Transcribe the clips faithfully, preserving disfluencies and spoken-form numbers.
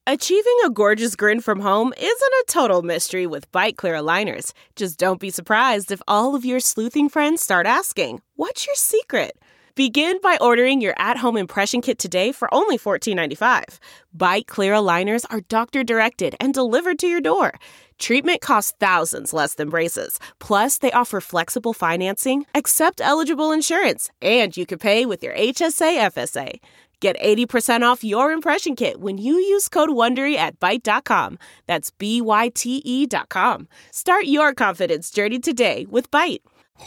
Achieving a gorgeous grin from home isn't a total mystery with Byte Clear aligners. Just don't be surprised if all of your sleuthing friends start asking, "What's your secret?" Begin by ordering your at-home impression kit today for only fourteen ninety-five. Byte Clear aligners are doctor-directed and delivered to your door. Treatment costs thousands less than braces. Plus, they offer flexible financing, accept eligible insurance, and you can pay with your H S A F S A. Get eighty percent off your impression kit when you use code WONDERY at byte dot com. That's B Y T E dot com. Start your confidence journey today with Byte.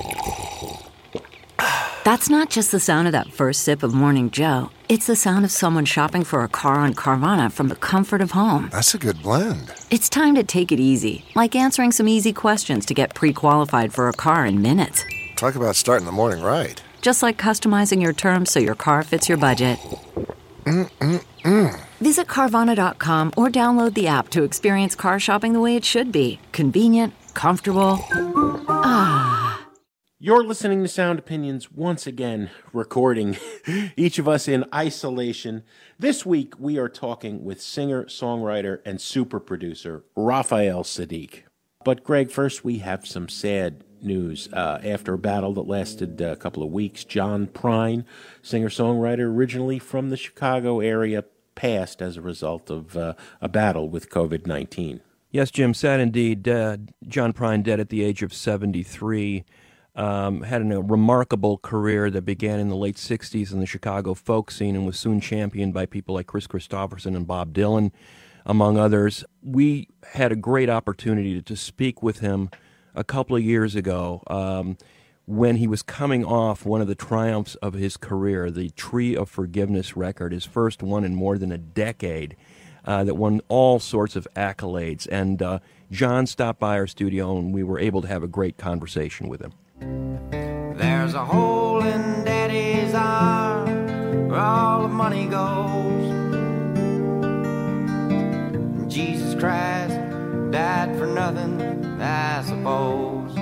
That's not just the sound of that first sip of Morning Joe. It's the sound of someone shopping for a car on Carvana from the comfort of home. That's a good blend. It's time to take it easy, like answering some easy questions to get pre-qualified for a car in minutes. Talk about starting the morning right. Just like customizing your terms so your car fits your budget. Mm-mm-mm. Visit Carvana dot com or download the app to experience car shopping the way it should be. Convenient, comfortable. Ah. You're listening to Sound Opinions once again, recording each of us in isolation. This week we are talking with singer, songwriter, and super producer Raphael Saadiq. But Greg, first we have some sad news. Uh, after a battle that lasted a couple of weeks, John Prine, singer-songwriter originally from the Chicago area, passed as a result of uh, a battle with covid nineteen. Yes, Jim, sad indeed. Uh, John Prine dead at the age of seventy-three. Um, had a remarkable career that began in the late sixties in the Chicago folk scene and was soon championed by people like Chris Christopherson and Bob Dylan, among others. We had a great opportunity to, to speak with him a couple of years ago um, when he was coming off one of the triumphs of his career, the Tree of Forgiveness record, his first one in more than a decade, uh, that won all sorts of accolades. And uh, John stopped by our studio, and we were able to have a great conversation with him. There's a hole in Daddy's arm where all the money goes. Jesus Christ died for nothing, I suppose.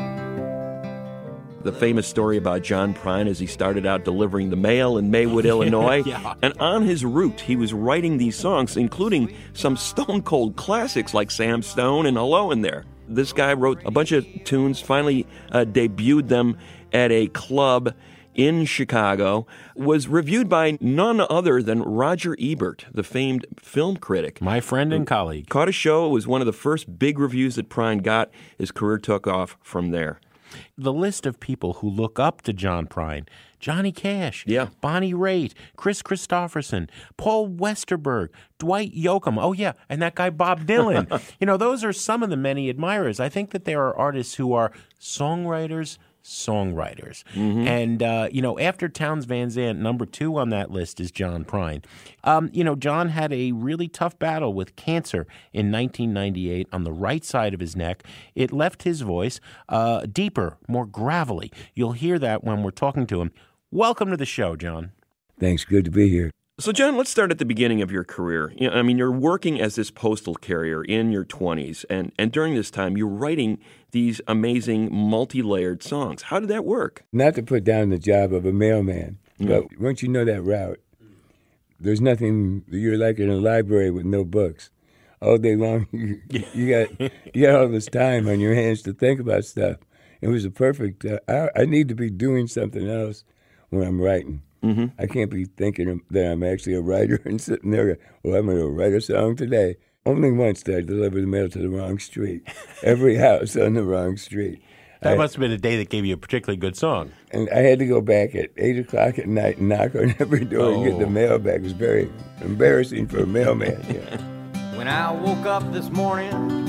The famous story about John Prine is he started out delivering the mail in Maywood, Illinois, yeah. and on his route he was writing these songs, including some stone-cold classics like Sam Stone and Hello in there. This guy wrote a bunch of tunes, finally uh, debuted them at a club in Chicago, was reviewed by none other than Roger Ebert, the famed film critic. My friend and colleague. Caught a show. It was one of the first big reviews that Prine got. His career took off from there. The list of people who look up to John Prine: Johnny Cash, yeah. Bonnie Raitt, Chris Christopherson, Paul Westerberg, Dwight Yoakam, oh yeah, and that guy Bob Dylan. You know, those are some of the many admirers. I think that there are artists who are songwriters, songwriters. Mm-hmm. And, uh, you know, after Townes Van Zandt, number two on that list is John Prine. Um, you know, John had a really tough battle with cancer in nineteen ninety-eight on the right side of his neck. It left his voice uh, deeper, more gravelly. You'll hear that when we're talking to him. Welcome to the show, John. Thanks. Good to be here. So, John, let's start at the beginning of your career. You know, I mean, you're working as this postal carrier in your twenties, and, and during this time, you're writing these amazing multi-layered songs. How did that work? Not to put down the job of a mailman, Mm. but once you know that route, there's nothing, you're like in a library with no books. All day long, you, you got you got all this time on your hands to think about stuff. It was a perfect, uh, I, I need to be doing something else when I'm writing. Mm-hmm. I can't be thinking that I'm actually a writer and sitting there, well, I'm going to write a song today. Only once did I deliver the mail to the wrong street. Every house on the wrong street. That I, must have been a day that gave you a particularly good song. And I had to go back at eight o'clock at night and knock on every door Oh. and get the mail back. It was very embarrassing for a mailman. Yeah. When I woke up this morning,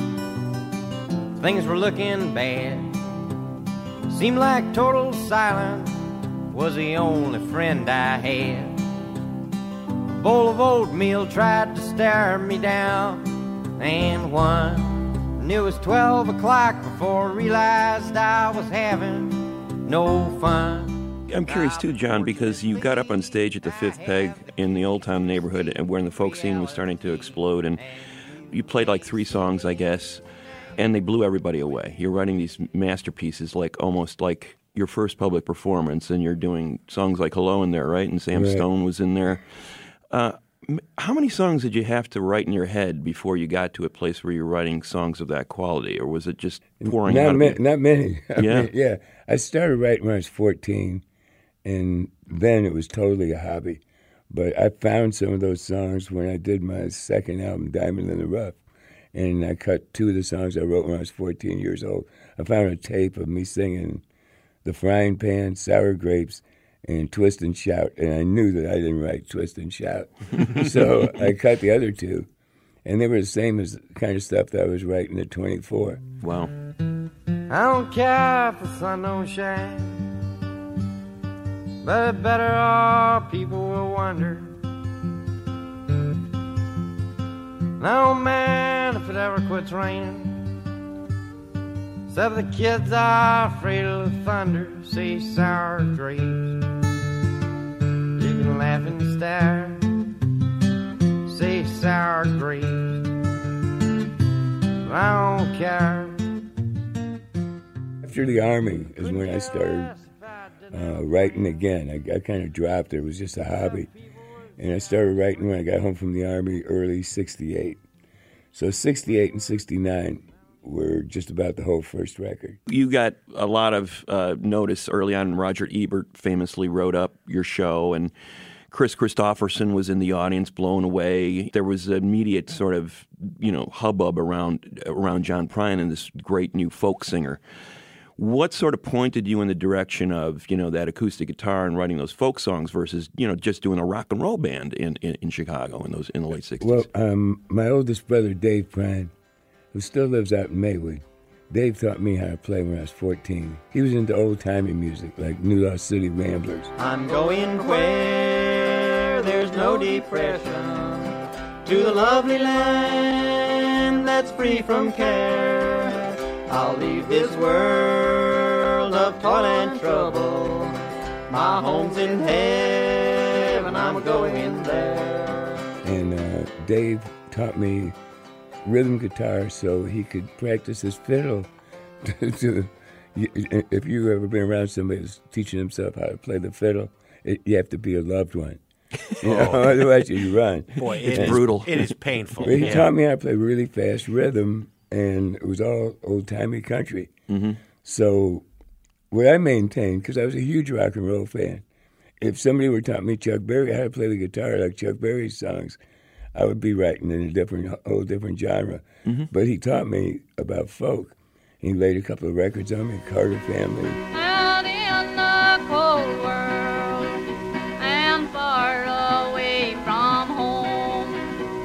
things were looking bad. Seemed like total silence was the only friend I had. A bowl of oatmeal tried to stare me down, and one, and it was twelve o'clock before I realized I was having no fun. I'm curious, too, John, because you got up on stage at the Fifth Peg in the Old Town neighborhood and when the folk scene was starting to explode, and you played like three songs, I guess, and they blew everybody away. You're writing these masterpieces like almost like your first public performance, and you're doing songs like Hello in there, right? And Sam Right. Stone was in there. Uh, How many songs did you have to write in your head before you got to a place where you're writing songs of that quality, or was it just pouring not out? Ma- of you? Not many. I Yeah, mean, yeah. I started writing when I was fourteen, and then it was totally a hobby. But I found some of those songs when I did my second album, Diamond in the Rough, and I cut two of the songs I wrote when I was fourteen years old. I found a tape of me singing The Frying Pan, Sour Grapes, and Twist and Shout, and I knew that I didn't write Twist and Shout. So I cut the other two, and they were the same as the kind of stuff that I was writing at twenty-four. Wow. I don't care if the sun don't shine, but better off people will wonder. And I don't mind if it ever quits raining, except the kids are afraid of the thunder. Say sour grapes, you can laugh and stare. Say sour grapes, but I don't care. After the Army is when I started uh, writing again. I, I kind of dropped it. It was just a hobby. And I started writing when I got home from the Army, early sixty-eight. So sixty-eight and sixty-nine were just about the whole first record. You got a lot of uh, notice early on. Roger Ebert famously wrote up your show, and Chris Christopherson was in the audience, blown away. There was an immediate sort of, you know, hubbub around around John Prine and this great new folk singer. What sort of pointed you in the direction of, you know, that acoustic guitar and writing those folk songs versus, you know, just doing a rock and roll band in, in, in Chicago in those in the late sixties? Well, um, my oldest brother, Dave Prine, who still lives out in Maywood, Dave taught me how to play when I was fourteen. He was into old-timey music, like New Lost City Ramblers. I'm going where there's no depression, to the lovely land that's free from care. I'll leave this world of toil and trouble. My home's in heaven, I'm going there. And uh, Dave taught me rhythm guitar so he could practice his fiddle. to, to, if you've ever been around somebody who's teaching himself how to play the fiddle, it, you have to be a loved one. You know, Oh. otherwise you run. Boy, It's it is- brutal. It is painful. But he Yeah. taught me how to play really fast rhythm, and it was all old-timey country. Mm-hmm. So what I maintained, because I was a huge rock and roll fan, if somebody were taught me Chuck Berry how to play the guitar like Chuck Berry's songs, I would be writing in a different, whole different genre. Mm-hmm. But he taught me about folk. He laid a couple of records on me, Carter Family. Out in the cold world and far away from home,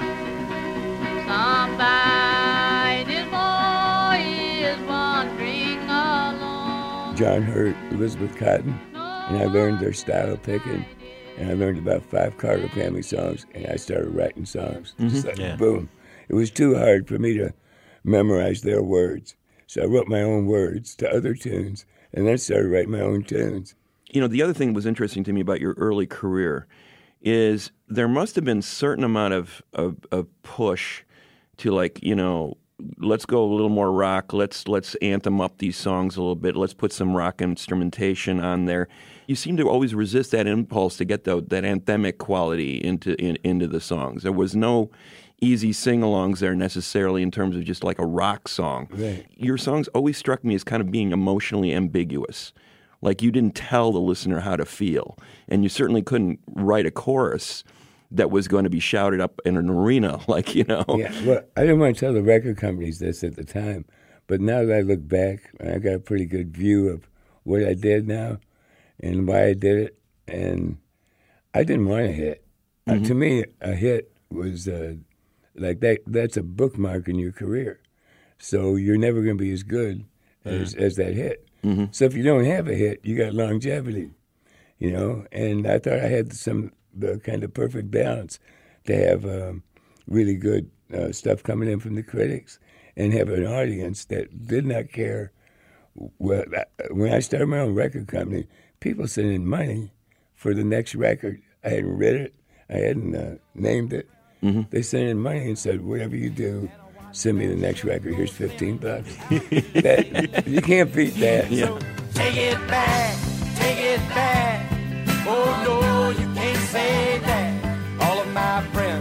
somebody's boy is wandering alone. John Hurt, Elizabeth Cotton, and I learned their style of picking. And I learned about five Carter Family songs, and I started writing songs. Just like Yeah. boom. It was too hard for me to memorize their words. So I wrote my own words to other tunes, and then started writing my own tunes. You know, the other thing that was interesting to me about your early career is there must have been a certain amount of, of, of push to, like, you know, let's go a little more rock. Let's let's anthem up these songs a little bit. Let's put some rock instrumentation on there. You seem to always resist that impulse to get the, that anthemic quality into in, into the songs. There was no easy sing-alongs there necessarily in terms of just like a rock song. Right. Your songs always struck me as kind of being emotionally ambiguous. Like you didn't tell the listener how to feel. And you certainly couldn't write a chorus that was going to be shouted up in an arena, like, you know. Yeah, well, I didn't want to tell the record companies this at the time, but now that I look back, I got a pretty good view of what I did now and why I did it. And I didn't want a hit. Mm-hmm. Uh, to me, a hit was uh, like that. That's a bookmark in your career. So you're never going to be as good as, as that hit. Mm-hmm. So if you don't have a hit, you got longevity, you know. And I thought I had some the kind of perfect balance to have um, really good uh, stuff coming in from the critics and have an audience that did not care. Well, when I started my own record company, people sent in money for the next record. I hadn't read it. I hadn't uh, named it. Mm-hmm. They sent in money and said, whatever you do, send me the next record. Here's fifteen bucks. that, you can't beat that. Yeah. Take it back, take it back. Oh no, you can't say that. All of my friends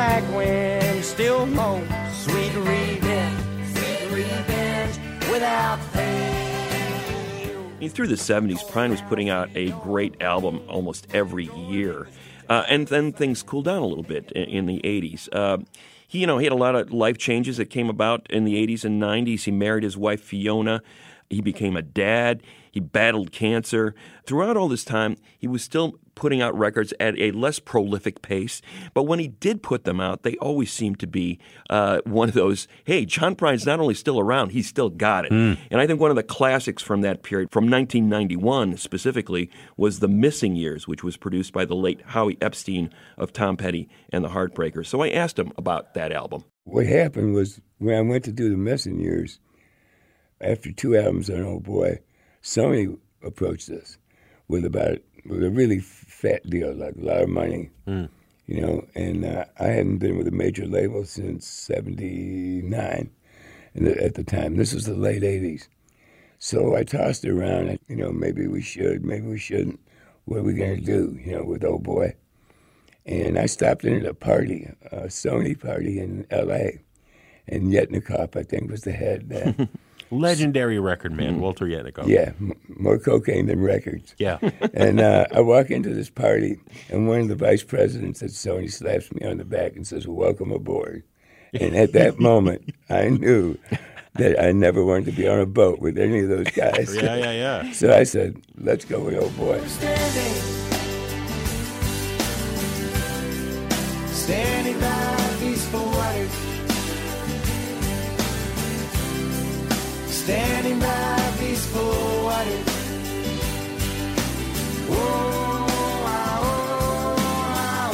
back when still more sweet revenge, sweet revenge without pain. Through the seventies, Prine was putting out a great album almost every year. Uh, and then things cooled down a little bit in, in the eighties. Uh, he, you know, he had a lot of life changes that came about in the eighties and nineties. He married his wife, Fiona. He became a dad. He battled cancer. Throughout all this time, he was still putting out records at a less prolific pace. But when he did put them out, they always seemed to be uh, one of those, hey, John Prine's not only still around, he's still got it. Mm. And I think one of the classics from that period, from nineteen ninety-one specifically, was The Missing Years, which was produced by the late Howie Epstein of Tom Petty and the Heartbreakers. So I asked him about that album. What happened was when I went to do The Missing Years, after two albums on Oh Boy, Sony approached us with about with a really fat deal, like a lot of money, mm. you know. And uh, I hadn't been with a major label since seventy-nine, and at the time, this was the late eighties. So I tossed it around, and, you know, maybe we should, maybe we shouldn't. What are we going to do, you know, with Oh Boy? And I stopped in at a party, a Sony party in L A, and Yetnikoff, I think, was the head there. Legendary record man, mm. Walter Yetnikoff. Yeah, m- more cocaine than records. Yeah. And uh, I walk into this party, and one of the vice presidents at Sony slaps me on the back and says, "Welcome aboard." And at that moment, I knew that I never wanted to be on a boat with any of those guys. Yeah, yeah, yeah. So I said, let's go with Oh Boy. Standing, standing by peaceful waters. Standing by peaceful waters. Oh, oh,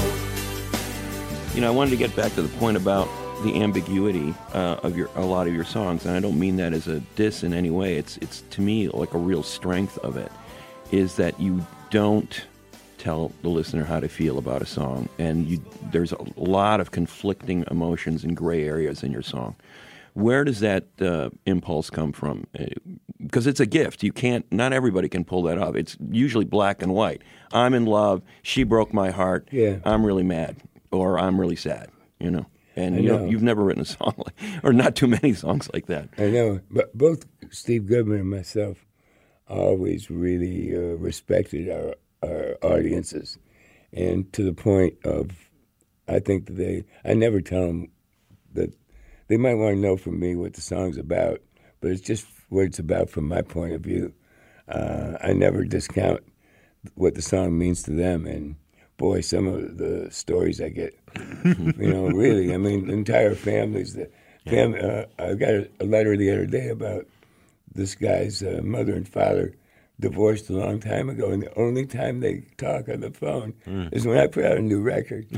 oh. You know, I wanted to get back to the point about the ambiguity uh, of your a lot of your songs, and I don't mean that as a diss in any way. It's it's to me like a real strength of it is that you don't tell the listener how to feel about a song, and you there's a lot of conflicting emotions and gray areas in your song. Where does that uh, impulse come from? Because it's a gift. You can't, not everybody can pull that off. It's usually black and white. I'm in love. She broke my heart. Yeah. I'm really mad, or I'm really sad. You know, and I you know. know, you've never written a song like, or not too many songs like that. I know, but both Steve Goodman and myself always really uh, respected our our audiences, and to the point of, I think that they, I never tell them that. They might want to know from me what the song's about, but it's just what it's about from my point of view. Uh, I never discount what the song means to them, and boy, some of the stories I get, you know, really, I mean, entire families. The family, uh, I got a, a letter the other day about this guy's uh, mother and father divorced a long time ago, and the only time they talk on the phone mm. is when I put out a new record.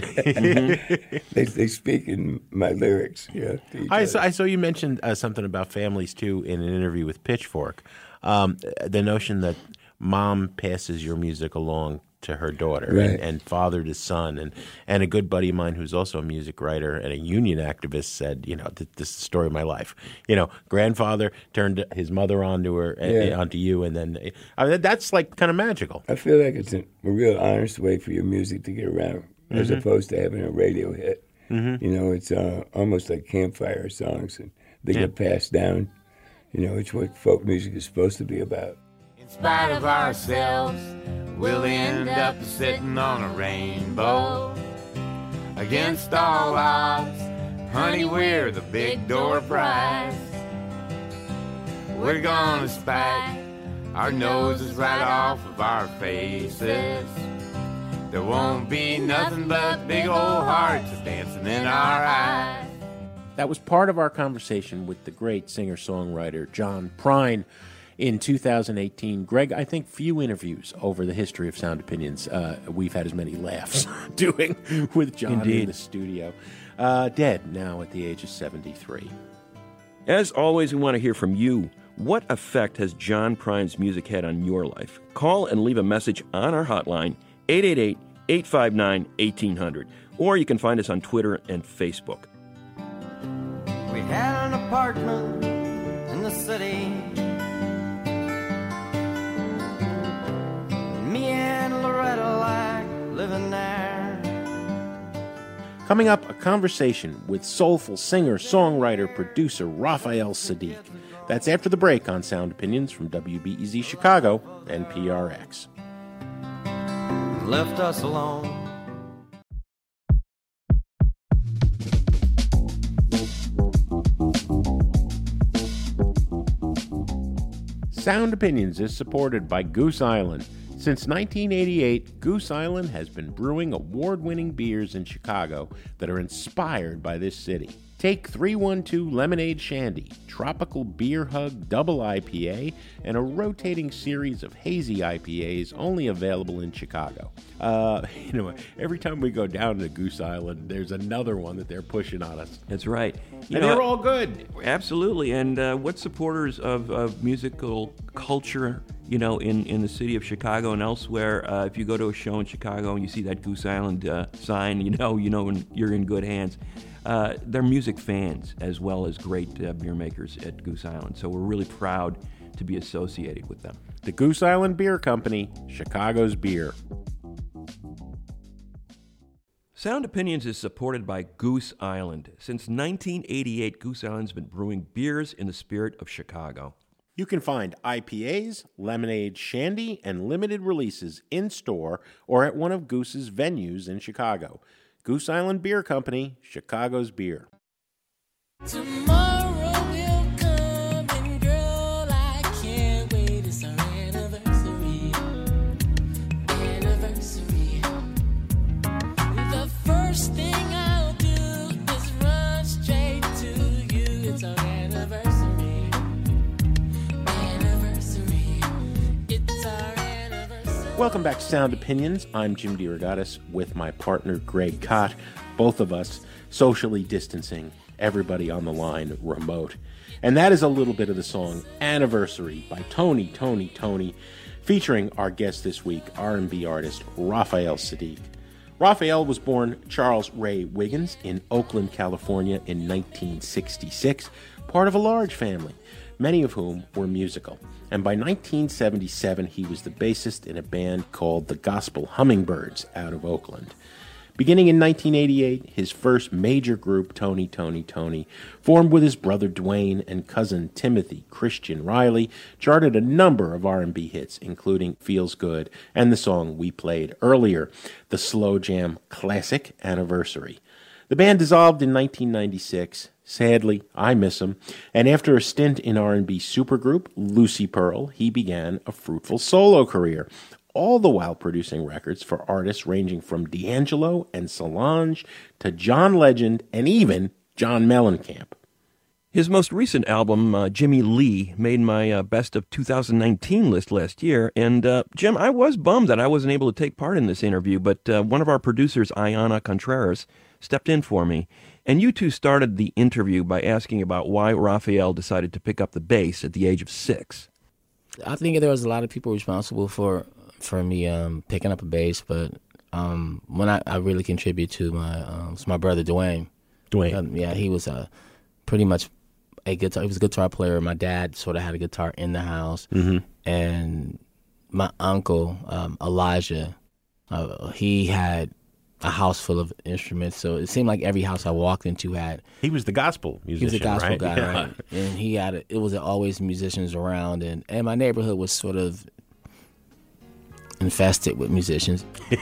they, they speak in my lyrics. You know, I, saw, I saw you mentioned uh, something about families, too, in an interview with Pitchfork. Um, the notion that mom passes your music along to her daughter, right. and, and father to son. And, and a good buddy of mine who's also a music writer and a union activist said, you know, this is the story of my life. You know, grandfather turned his mother onto her, yeah. uh, onto you, and then I mean, that's like kind of magical. I feel like it's a, a real honest way for your music to get around, mm-hmm. as opposed to having a radio hit. Mm-hmm. You know, it's uh, almost like campfire songs, and they yeah. get passed down. You know, it's what folk music is supposed to be about. In spite of ourselves, we'll end up sitting on a rainbow. Against all odds, honey, we're the big door prize. We're gonna spike our noses right off of our faces. There won't be nothing but big old hearts dancing in our eyes. That was part of our conversation with the great singer-songwriter John Prine in two thousand eighteen. Greg, I think few interviews over the history of Sound Opinions uh, we've had as many laughs doing with John Indeed. in the studio. Uh, dead now at the age of seventy-three. As always, we want to hear from you. What effect has John Prine's music had on your life? Call and leave a message on our hotline, eight eight eight, eight five nine, one eight zero zero. Or you can find us on Twitter and Facebook. We had an apartment in the city. Me and Loretta like living there. Coming up, a conversation with soulful singer, songwriter, producer Raphael Saadiq. That's after the break on Sound Opinions from W B E Z Chicago and P R X. Left us alone. Sound Opinions is supported by Goose Island. Since nineteen eighty-eight, Goose Island has been brewing award-winning beers in Chicago that are inspired by this city. Take three one two Lemonade Shandy, Tropical Beer Hug Double I P A, and a rotating series of hazy I P As only available in Chicago. Uh, you know, every time we go down to Goose Island, there's another one that they're pushing on us. That's right. You and know, they're all good. Absolutely. And uh, what supporters of, of musical culture, you know, in, in the city of Chicago and elsewhere, uh, if you go to a show in Chicago and you see that Goose Island uh, sign, you know, you know when you're in good hands. Uh, they're music fans as well as great uh, beer makers at Goose Island. So we're really proud to be associated with them. The Goose Island Beer Company, Chicago's beer. Sound Opinions is supported by Goose Island. Since nineteen eighty-eight, Goose Island's been brewing beers in the spirit of Chicago. You can find I P As, lemonade, shandy, and limited releases in-store or at one of Goose's venues in Chicago. Goose Island Beer Company, Chicago's beer. Tomorrow will come and girl, I can't wait. It's our anniversary. Anniversary. The first thing I'll do is run straight to you. It's our anniversary. Anniversary. It's our anniversary. Welcome back to Sound Opinions. I'm Jim DeRogatis with my partner Greg Kot. Both of us socially distancing, everybody on the line remote. And that is a little bit of the song Anniversary by Tony, Tony, Tony, featuring our guest this week, R and B artist Raphael Saadiq. Raphael was born Charles Ray Wiggins in Oakland, California in nineteen sixty-six, part of a large family, many of whom were musical. And by nineteen seventy-seven, he was the bassist in a band called the Gospel Hummingbirds out of Oakland. Beginning in nineteen eighty-eight, his first major group, Tony, Tony, Tony, formed with his brother Dwayne and cousin Timothy Christian Riley, charted a number of R and B hits, including Feels Good and the song we played earlier, the slow jam classic Anniversary. The band dissolved in nineteen ninety-six. Sadly, I miss him. And after a stint in R and B supergroup Lucy Pearl, he began a fruitful solo career, all the while producing records for artists ranging from D'Angelo and Solange to John Legend and even John Mellencamp. His most recent album, uh, Jimmy Lee, made my uh, best of two thousand nineteen list last year. And, uh, Jim, I was bummed that I wasn't able to take part in this interview, but uh, one of our producers, Ayana Contreras, stepped in for me. And you two started the interview by asking about why Raphael decided to pick up the bass at the age of six. I think there was a lot of people responsible for for me um, picking up a bass, but um, when I, I really contribute to my um, it's my brother Dwayne. Dwayne, um, yeah, he was a pretty much a guitar. He was a guitar player. My dad sort of had a guitar in the house, mm-hmm. and my uncle um, Elijah, uh, he had a house full of instruments, so it seemed like every house I walked into had. He was the gospel musician, He was a gospel right? guy, Yeah. right? And he had a, it was always musicians around, and, and my neighborhood was sort of infested with musicians.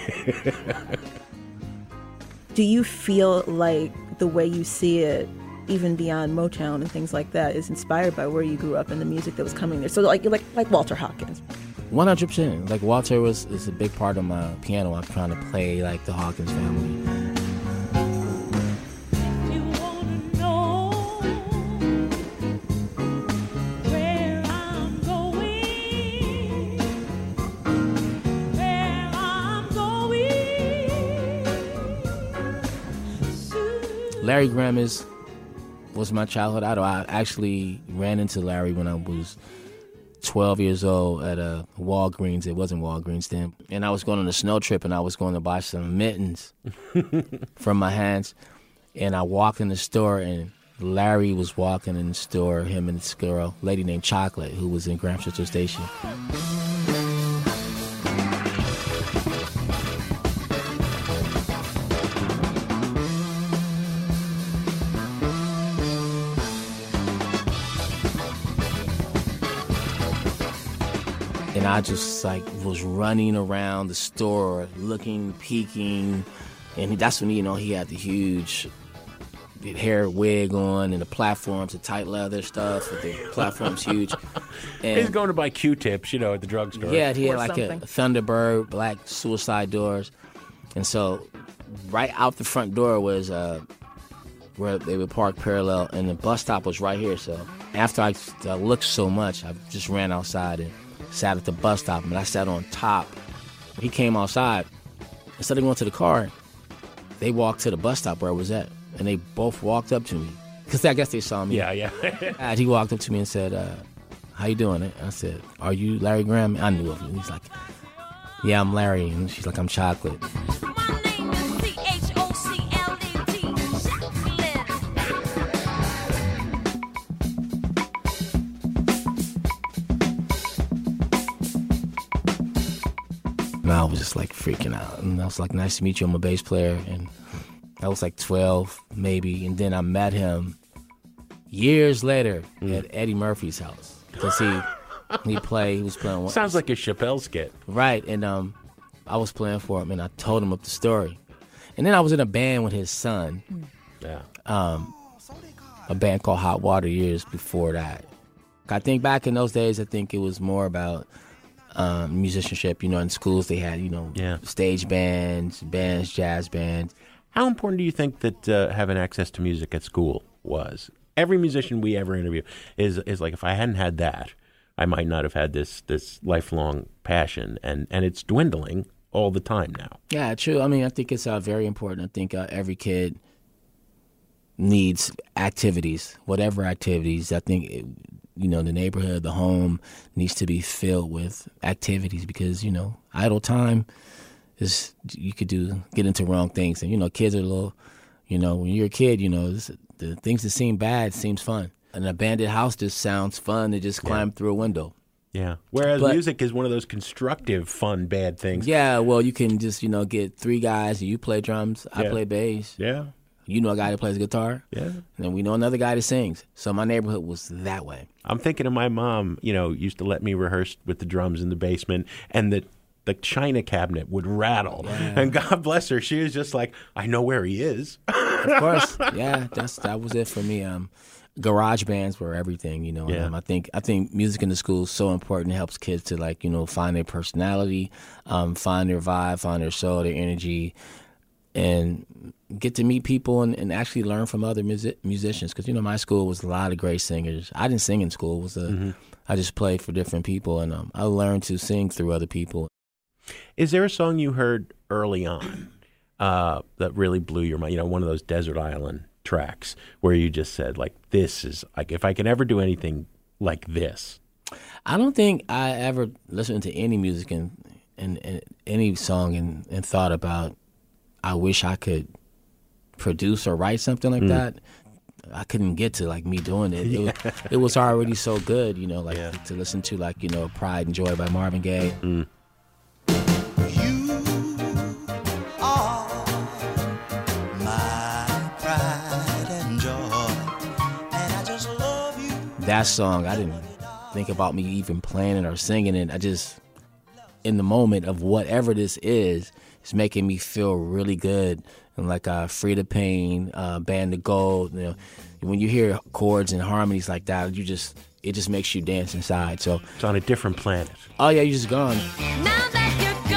Do you feel like the way you see it, even beyond Motown and things like that, is inspired by where you grew up and the music that was coming there? So like like like Walter Hawkins. One hundred percent. Like Walter was is a big part of my piano. I'm trying to play like the Hawkins family. Larry Graham is, was my childhood idol. I actually ran into Larry when I was twelve years old at a Walgreens. It wasn't Walgreens then. And I was going on a snow trip, and I was going to buy some mittens from my hands. And I walked in the store, and Larry was walking in the store, him and this girl, lady named Chocolate, who was in Grand Central Station. and I just like was running around the store, looking, peeking, and that's when you know he had the huge hair wig on and the platforms, the tight leather stuff with the platforms huge. And he's going to buy Q-tips, you know, at the drugstore. yeah, he had Or like something. a Thunderbird, black suicide doors, and so right out the front door was uh, where they would park parallel, and the bus stop was right here. So after I uh, looked so much, I just ran outside and sat at the bus stop, and I sat on top. He came outside. Instead of going to the car, they walked to the bus stop where I was at, and they both walked up to me. Because I guess they saw me. Yeah, yeah. And he walked up to me and said, uh, how you doing? I said, are you Larry Graham? I knew of him. He's like, yeah, I'm Larry. And she's like, I'm Chocolate. My name is C H O C L E T, chocolate. And I was just like freaking out. And I was like, nice to meet you. I'm a bass player. And I was like twelve, maybe. And then I met him years later Mm. at Eddie Murphy's house. Because he, he played, he was playing one. Sounds like a Chappelle skit. Right. And um, I was playing for him, and I told him up the story. And then I was in a band with his son. Yeah. Um, a band called Hot Water years before that. I think back in those days, I think it was more about um, musicianship. You know, in schools they had, you know, Yeah. stage bands, bands, jazz bands. How important do you think that uh, having access to music at school was? Every musician we ever interview is is like, if I hadn't had that, I might not have had this this lifelong passion, and, and it's dwindling all the time now. Yeah, true. I mean, I think it's uh, very important. I think uh, every kid needs activities, whatever activities. I think, it, you know, the neighborhood, the home needs to be filled with activities because, you know, idle time is, you could do, get into wrong things. And, you know, kids are a little, you know, when you're a kid, you know, this, the things that seem bad seems fun. An abandoned house just sounds fun to just climb through a window. Yeah. Whereas But- music is one of those constructive, fun, bad things. Yeah, well, you can just, you know, get three guys. You play drums, I Yeah. play bass. Yeah. You know a guy that plays guitar. Yeah. And then we know another guy that sings. So my neighborhood was that way. I'm thinking of my mom, you know, used to let me rehearse with the drums in the basement, and the the china cabinet would rattle. And God bless her, she was just like, I know where he is. Of course, yeah, that's that was it for me. Um, garage bands were everything, you know. Yeah. Um, I think I think music in the school is so important. It helps kids to like you know find their personality, um, find their vibe, find their soul, their energy, and get to meet people and, and actually learn from other music, musicians. Because you know my school was a lot of great singers. I didn't sing in school. It was a, Mm-hmm. I just played for different people, and um, I learned to sing through other people. Is there a song you heard early on uh, that really blew your mind? You know, one of those Desert Island tracks where you just said, like, this is, like, if I can ever do anything like this. I don't think I ever listened to any music and, and, and any song and, and thought about, I wish I could produce or write something like Mm. that. I couldn't get to like me doing it. It, was, it was already so good, you know, like Yeah. to listen to like, you know, Pride and Joy by Marvin Gaye. Mm. That song, I didn't think about me even playing it or singing it. I just, in the moment of whatever this is, it's making me feel really good. And like uh, Free the Pain, uh, Band of Gold, you know, when you hear chords and harmonies like that, you just, it just makes you dance inside. So It's on a different planet. oh yeah, you're just gone. Now that you're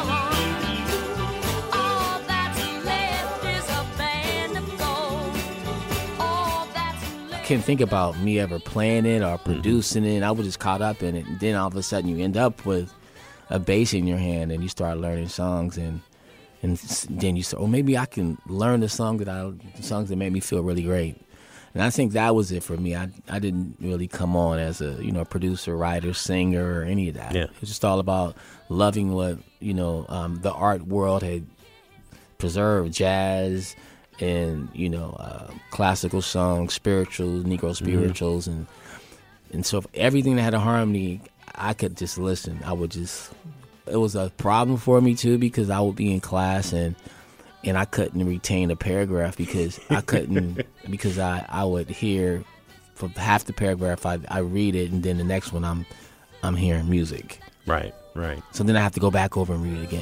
gone, all that's left is a band of gold. All that's I left. couldn't think about me ever playing it or producing it. I was just caught up in it. And then all of a sudden you end up with a bass in your hand and you start learning songs and and s- then you say, oh, maybe I can learn the song that I, the songs that made me feel really great. And I think that was it for me. I I didn't really come on as a you know producer, writer, singer, or any of that. Yeah. It was just all about loving what you know um, the art world had preserved, jazz and you know uh, classical songs, spirituals, Negro spirituals, and and so everything that had a harmony, I could just listen. I would just. It was a problem for me too because I would be in class and and I couldn't retain a paragraph because I couldn't because I, I would hear for half the paragraph I I read it and then the next one I'm I'm hearing music. Right, right. So then I have to go back over and read it again.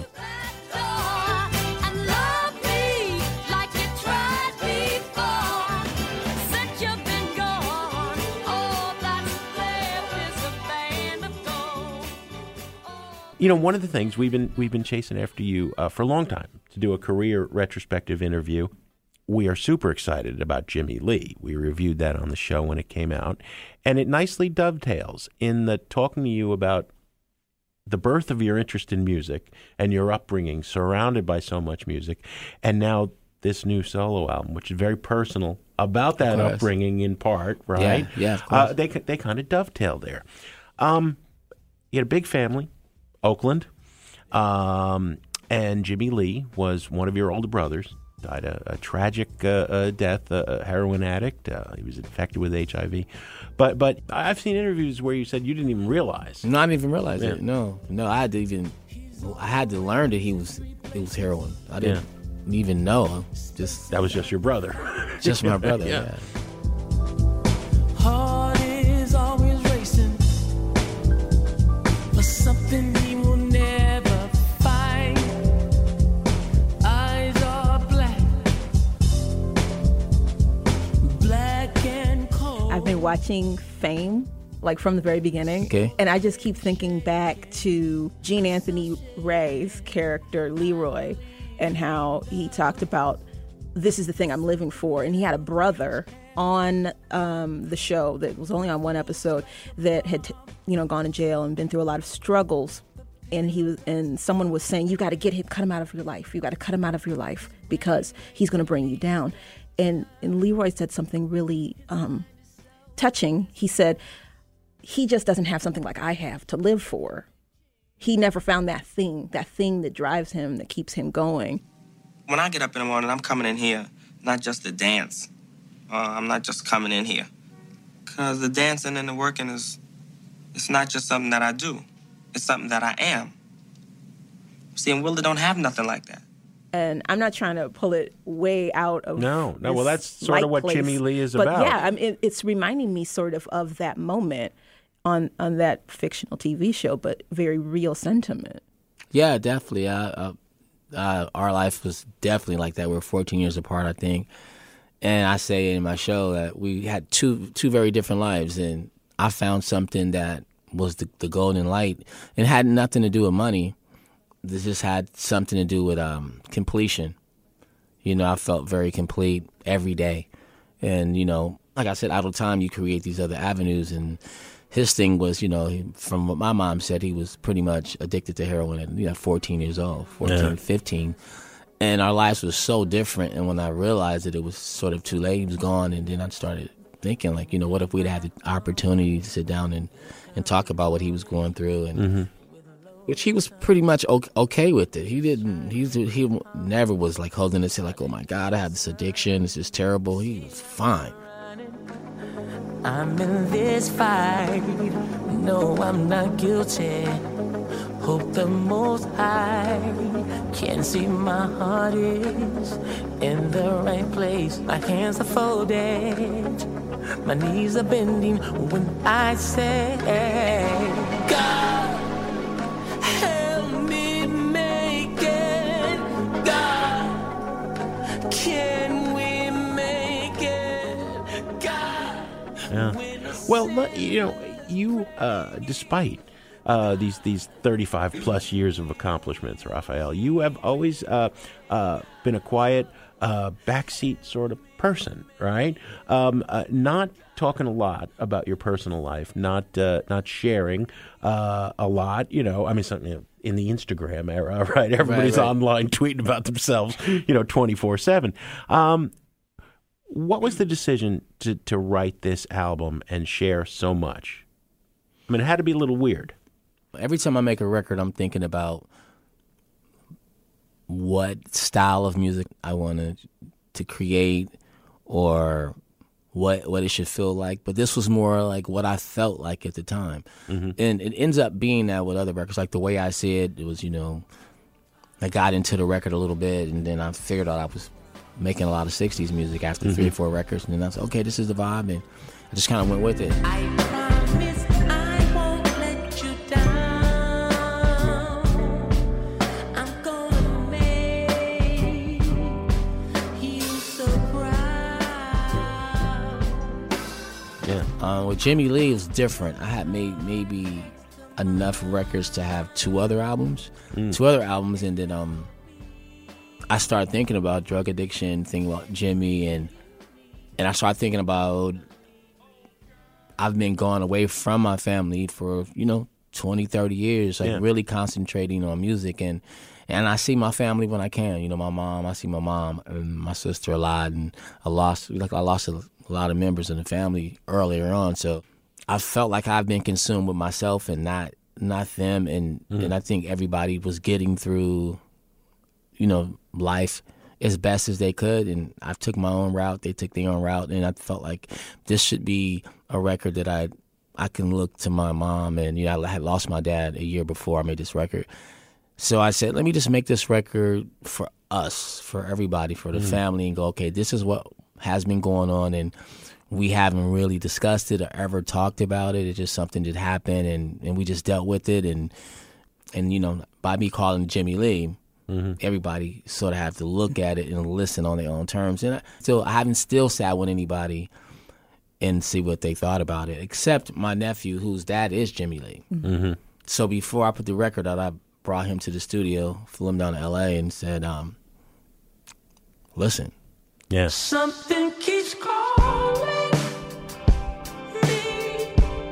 And love me like you tried before. Since you've been gone, all that's left is a band of gold. You know, one of the things we've been we've been chasing after you uh, for a long time to do a career retrospective interview. We are super excited about Jimmy Lee. We reviewed that on the show when it came out, and it nicely dovetails in the talking to you about the birth of your interest in music and your upbringing, surrounded by so much music, and now this new solo album, which is very personal about that upbringing in part, right? Yeah, yeah, of course. Uh, they they kind of dovetail there. Um, you had a big family, Oakland, um, and Jimmy Lee was one of your older brothers. Died a, a tragic uh, uh, death, a heroin addict. Uh, he was infected with H I V. But but I've seen interviews where you said you didn't even realize. No, I didn't even realize Yeah. it. No, no, I had to even, I had to learn that he was, it was heroin. I didn't even know. Just that was just your brother. Just my brother. Yeah. yeah. Heart is always racing for something he will never find. Eyes are black, black and cold. I've been watching Fame, like from the very beginning. Okay. And I just keep thinking back to Gene Anthony Ray's character, Leroy, and how he talked about, this is the thing I'm living for. And he had a brother on um, the show that was only on one episode that had, you know, gone to jail and been through a lot of struggles. And he was, and someone was saying, you got to get him, cut him out of your life. You got to cut him out of your life because he's going to bring you down. And and Leroy said something really um, touching. He said, he just doesn't have something like I have to live for. He never found that thing, that thing that drives him, that keeps him going. When I get up in the morning, I'm coming in here not just to dance. Uh, I'm not just coming in here. Because the dancing and the working is, it's not just something that I do. It's something that I am. See, and Willie don't have nothing like that. And I'm not trying to pull it way out of No, no. Well, this that's sort of light what place. Jimmy Lee is but about. yeah, I mean, it, it's reminding me sort of of that moment on on that fictional T V show, but very real sentiment. Yeah, definitely. Uh, uh, uh, our life was definitely like that. We were fourteen years apart, I think. And I say in my show that we had two two very different lives, and I found something that was the, the golden light. It had nothing to do with money. This just had something to do with um, completion. You know, I felt very complete every day. And, you know, like I said, out of time, you create these other avenues. And his thing was, you know, he, from what my mom said, he was pretty much addicted to heroin at, you know, fourteen years old, fourteen, Yeah. fifteen. And our lives were so different. And when I realized that it was sort of too late, he was gone. And then I started thinking, like, you know, what if we'd had the opportunity to sit down and, and talk about what he was going through? And Mm-hmm. which he was pretty much o- okay with it. He didn't, he, he never was like holding his head like, oh my God, I have this addiction. This is terrible. He was fine. I'm in this fight. No, I'm not guilty. Hope the Most High can see my heart is in the right place. My hands are folded. My knees are bending when I say, God, help me make it. God, can we make it? God. Yeah. Well, look, you know, you, uh, despite uh, these these thirty-five plus years of accomplishments, Raphael, you have always uh, uh, been a quiet, uh, backseat sort of person, right? Um, uh, not talking a lot about your personal life, not uh, not sharing uh, a lot. You know, I mean, something. You know, in the Instagram era, right? Everybody's Right, right. online tweeting about themselves, you know, twenty-four seven. Um, what was the decision to, to write this album and share so much? I mean, it had to be a little weird. Every time I make a record, I'm thinking about what style of music I want to to create or what what it should feel like. But this was more like what I felt like at the time. Mm-hmm. And it ends up being that with other records. Like The Way I See It, it was, you know, I got into the record a little bit, and then I figured out I was making a lot of sixties music after Mm-hmm. three or four records. And then I was okay, this is the vibe, and I just kind of went with it. I promise I won't let you down. Um, with Jimmy Lee, it was different. I had made maybe enough records to have two other albums, mm. two other albums, and then um, I started thinking about drug addiction, thinking about Jimmy, and and I started thinking about I've been gone away from my family for, you know, twenty, thirty years, like yeah. really concentrating on music, and and I see my family when I can. You know, my mom, I see my mom and my sister a lot, and I lost like I lost a, a lot of members of the family earlier on, so I felt like I've been consumed with myself and not not them, and mm. and I think everybody was getting through, you know, life as best as they could, and I took my own route, they took their own route, and I felt like this should be a record that I I can look to my mom, and you know, I had lost my dad a year before I made this record. So I said, let me just make this record for us, for everybody, for the mm. family, and go, okay, this is what has been going on, and we haven't really discussed it or ever talked about it. It's just something that happened, and, and we just dealt with it, and and you know, by me calling Jimmy Lee, mm-hmm. everybody sort of have to look at it and listen on their own terms. And I, still, I haven't still sat with anybody and see what they thought about it, except my nephew, whose dad is Jimmy Lee. Mm-hmm. So before I put the record out, I brought him to the studio, flew him down to L A, and said, um, listen. Yeah. Something keeps calling me.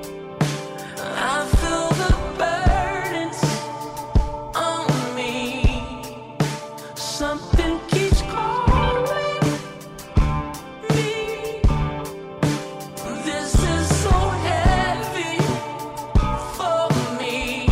I feel the burdens on me. Something keeps calling me. This is so heavy for me.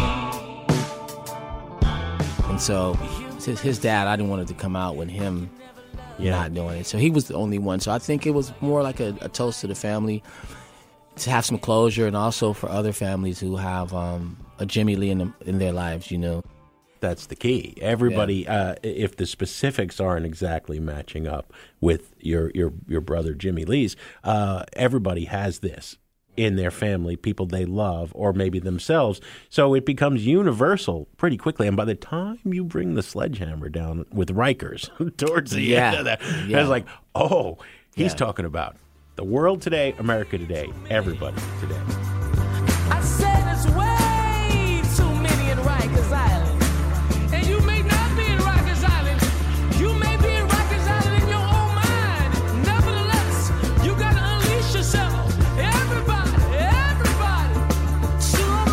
And so his, his dad, I didn't want it to come out with him yeah. not doing it. So he was the only one. So I think it was more like a, a toast to the family to have some closure, and also for other families who have um, a Jimmy Lee in, them, in their lives, you know. That's the key. Everybody, yeah. uh, if the specifics aren't exactly matching up with your your, your brother Jimmy Lee's, uh, everybody has this in their family, people they love, or maybe themselves. So it becomes universal pretty quickly. And by the time you bring the sledgehammer down with Rikers towards the yeah. end of that, yeah. it's like, oh, he's yeah. talking about the world today, America today, everybody today. I said there's way too many in Rikers Island. And you may not be in Rikers Island. You may be in Rikers Island in your own mind. Nevertheless, you got to unleash yourself. Everybody, everybody, so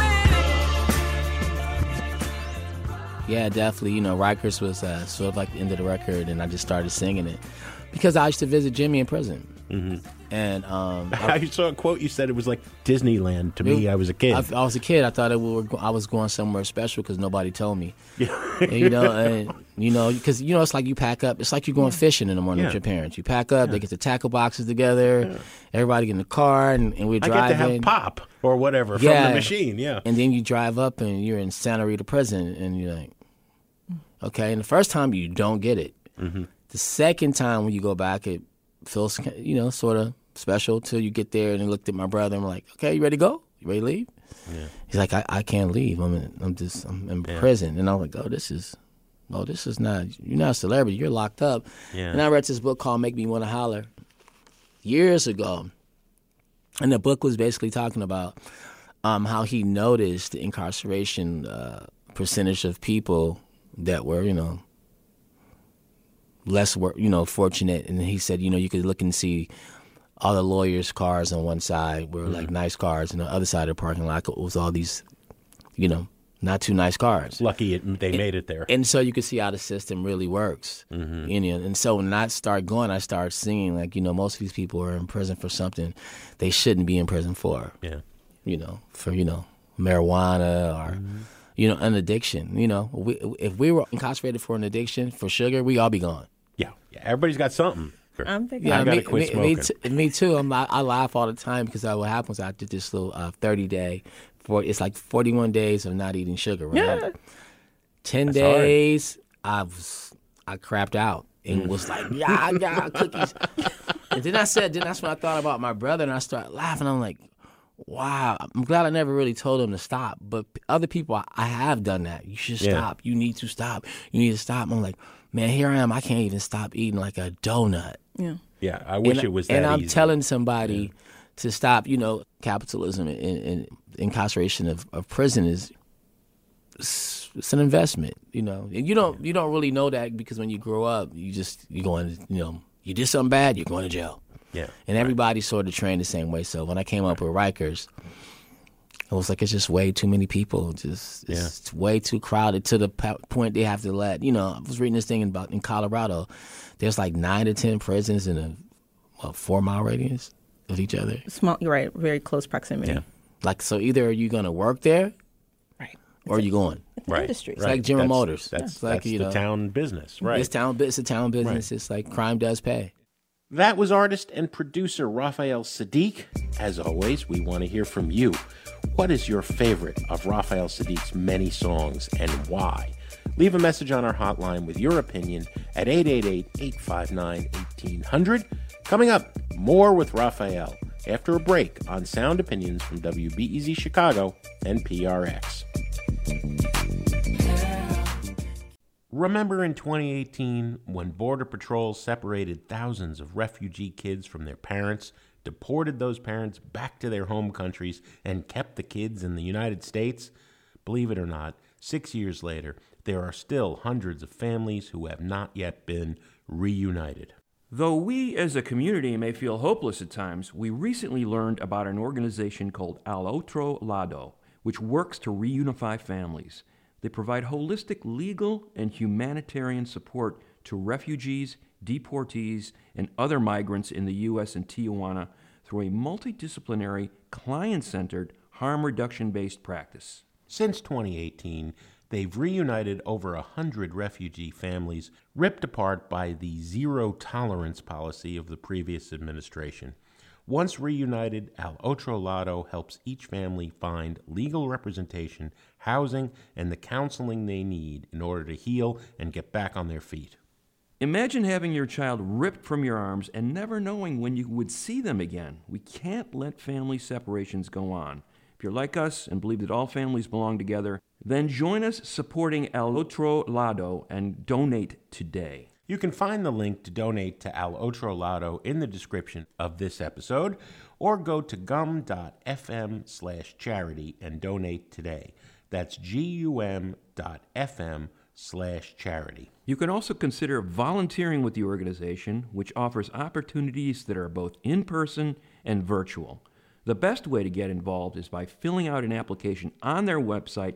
many. Yeah, definitely. You know, Rikers was uh, sort of like the end of the record, and I just started singing it because I used to visit Jimmy in prison. Mm-hmm. And um, I, I saw a quote. You said it was like Disneyland to me. It, I was a kid. I, I was a kid. I thought it were, I was going somewhere special because nobody told me. Yeah. And, you know, and you know, because you know, it's like you pack up. It's like you're going fishing in the morning yeah. with your parents. You pack up. Yeah. They get the tackle boxes together. Yeah. Everybody get in the car, and, and we drive. I get to have pop or whatever yeah. from the machine. Yeah. And then you drive up, and you're in Santa Rita prison, and you're like, okay. And the first time you don't get it. Mm-hmm. The second time when you go back, it feels, you know, sort of special till you get there. And I looked at my brother and I'm like, okay, you ready to go? You ready to leave? Yeah. He's like, I, I can't leave. I'm in, I'm just I'm in yeah. prison. And I'm like, oh, this is oh, this is not you're not a celebrity. You're locked up. Yeah. And I read this book called Make Me Wanna Holler years ago. And the book was basically talking about um, how he noticed the incarceration uh, percentage of people that were, you know, less, you know, fortunate. And he said, you know, you could look and see all the lawyers' cars on one side were mm-hmm. like nice cars, and the other side of the parking lot was all these, you know, not too nice cars. Lucky it, they and, made it there. And so you could see how the system really works. Mm-hmm. You know, and so when I started going, I started seeing, like, you know, most of these people are in prison for something they shouldn't be in prison for. Yeah. You know, for, you know, marijuana or, mm-hmm. you know, an addiction. You know, we, if we were incarcerated for an addiction, for sugar, we all be gone. Yeah. Yeah. Everybody's got something. I'm thinking. Yeah, I gotta me, quit me, smoking. Me, t- me too. I'm, I, I laugh all the time because I, what happens, I did this little uh, thirty day, for, it's like forty-one days of not eating sugar, right? Yeah. ten That's days, hard. I was, I crapped out and was like, yeah, yeah, cookies. And then I said, then that's when I thought about my brother, and I started laughing. I'm like, wow, I'm glad I never really told him to stop. But other people, I, I have done that. You should Yeah. stop. You need to stop. You need to stop. I'm like, man, here I am. I can't even stop eating like a donut. Yeah. Yeah, I wish and, it was that And I'm easy. telling somebody to stop, you know, capitalism and, and incarceration of, of prison is it's, it's an investment, you know. And you don't you don't really know that because when you grow up, you just you going to, you know, you did something bad, you're going to jail. Yeah. And everybody's sort of trained the same way. So when I came up with Rikers, it was like it's just way too many people. Just it's Yeah. way too crowded to the po- point they have to let. You know, I was reading this thing about in Colorado. There's like nine to ten prisons in a what, four mile radius of each other. Small, you're right. Very close proximity. Yeah. Like so, either are you gonna work there, right, or are you going? It's an industry. It's like General That's- Motors. That's, It's like that's you the know, town business, right? It's town. It's a town business. It's like crime does pay. That was artist and producer Raphael Saadiq. As always, we want to hear from you. What is your favorite of Raphael Saadiq's many songs and why? Leave a message on our hotline with your opinion at eight eight eight, eight five nine, one eight hundred. Coming up, more with Raphael after a break on Sound Opinions from W B E Z Chicago and P R X. Remember in twenty eighteen when Border Patrol separated thousands of refugee kids from their parents, deported those parents back to their home countries, and kept the kids in the United States? Believe it or not, six years later, there are still hundreds of families who have not yet been reunited. Though we as a community may feel hopeless at times, we recently learned about an organization called Al Otro Lado, which works to reunify families. They provide holistic legal and humanitarian support to refugees, deportees, and other migrants in the U S and Tijuana through a multidisciplinary, client-centered, harm reduction-based practice. Since twenty eighteen, they've reunited over a hundred refugee families ripped apart by the zero-tolerance policy of the previous administration. Once reunited, Al Otro Lado helps each family find legal representation, housing, and the counseling they need in order to heal and get back on their feet. Imagine having your child ripped from your arms and never knowing when you would see them again. We can't let family separations go on. If you're like us and believe that all families belong together, then join us supporting Al Otro Lado and donate today. You can find the link to donate to Al Otro Lado in the description of this episode, or go to gum.fm slash charity and donate today. That's gum.fm slash charity. You can also consider volunteering with the organization, which offers opportunities that are both in-person and virtual. The best way to get involved is by filling out an application on their website,